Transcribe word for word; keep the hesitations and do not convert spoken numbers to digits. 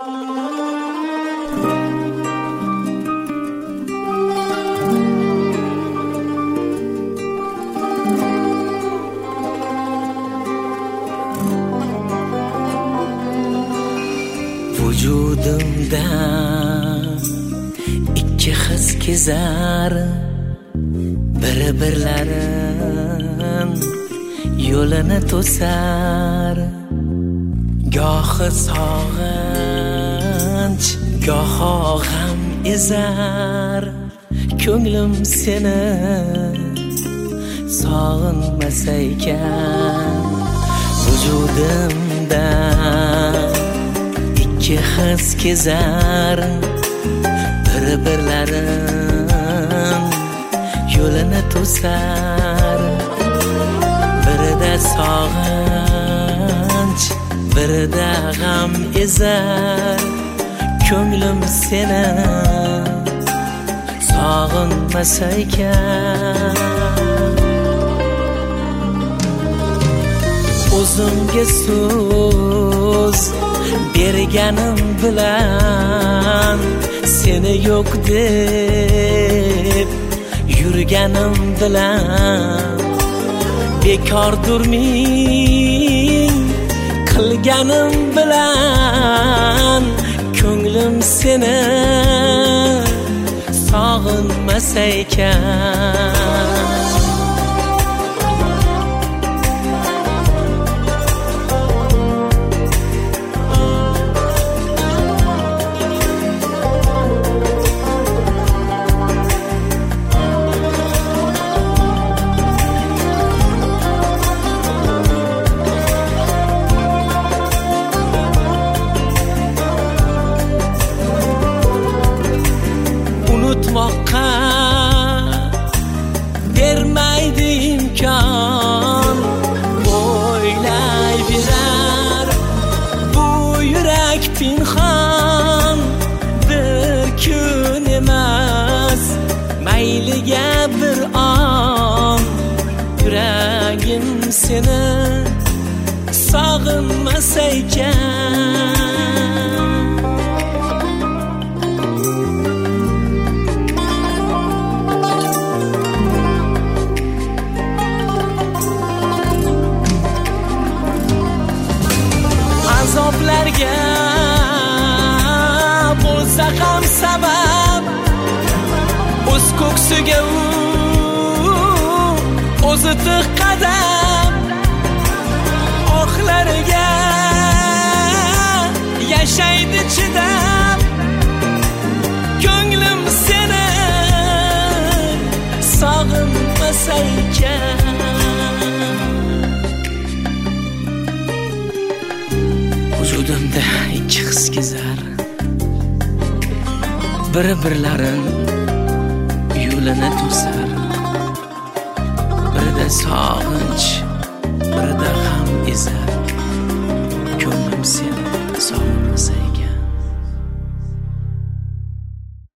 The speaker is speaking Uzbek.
Vujudimda ikki his kezar, bir-birlarin yo'lini to'sar. Gohi sog'inch, goho g'am ezar. Ko'nglim seni sog'inmasa ekan, vujudimda ikki his kezar, bir-birlarin yo'lini to'sar. Birida sog'inch, birida g'am ezar. Ko'nglim seni sog'inmasa ekan, o'zimga so'z berganim bilan seni yo'q deb yurganim bilan bekordur ming qilganim bilan ko'nglim seni sog'inmasa ekan. Unutmoqqa bermaydi imkon, o'ylayverar bu yurak pinhon. Bir kun emas, mayliga bir on, yuragim seni sog'inmasa ekan. Azoblarga bo'lsa ham sabab, o'z ko'ksiga u o'zi tiq qadam. Oxlariga yashaydi chidab, ko'nglim seni sog'inmasa ekan. Vujudimda ikki his kezar, bir-birlarin yo'lini to'sar. Birida sog'inch,